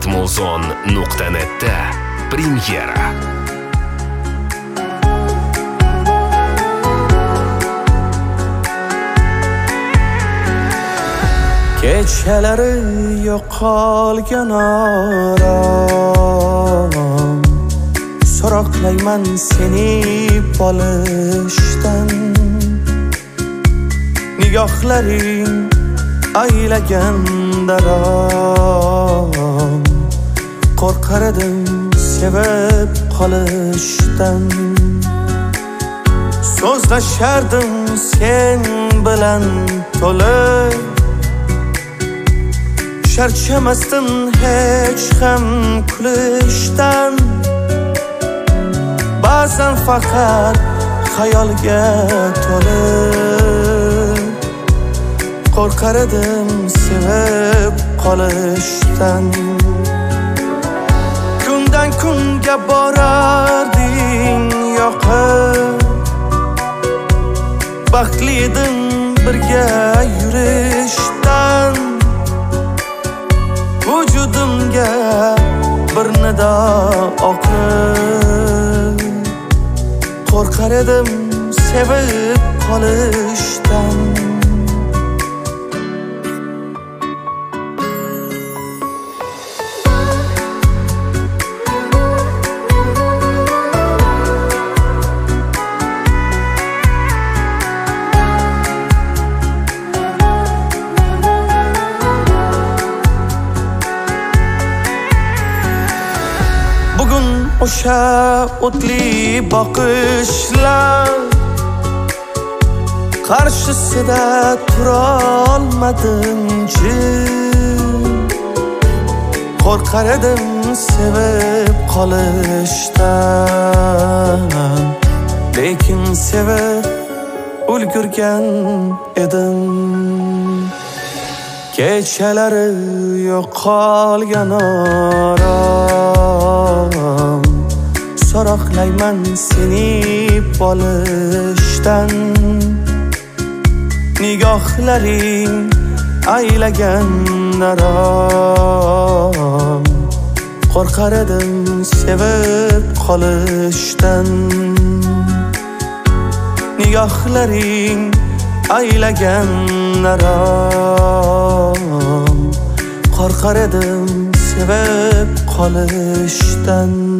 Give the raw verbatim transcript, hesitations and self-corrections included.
Artmuzon nuqta netda premyera. Kechalari yo'qolgan orom, so'roqlayman seni bolishdan. Nigohlaring aylagan darom, qo'rqar edim sevib qolishdan. So'zlashardim sen bilan to'lib, charchamasdin hech ham kulishdan. Ba'zan faqat xayolga to'lib, qo'rqar edim sevib qolishdan. Kundan kunga borarding yoqib, baxtli edim birga yurishdan. Vujudimga bir nido oqib, qo'rqar edim sevib qolishdan. Bugun o'sha o'tli boqishlar qarshisida turolmadim jim. Qo'rqar edim sevib qolishdan, lekin sevib ulgurgan edim. Kechalari yo'qolgan orom, so'roqlayman seni bolishdan. Nigohlaring aylagan darom, qo'rqar edim sevib qolishdan. Nigohlaring aylagan darom, qo'rqar edim sevib qolishdan.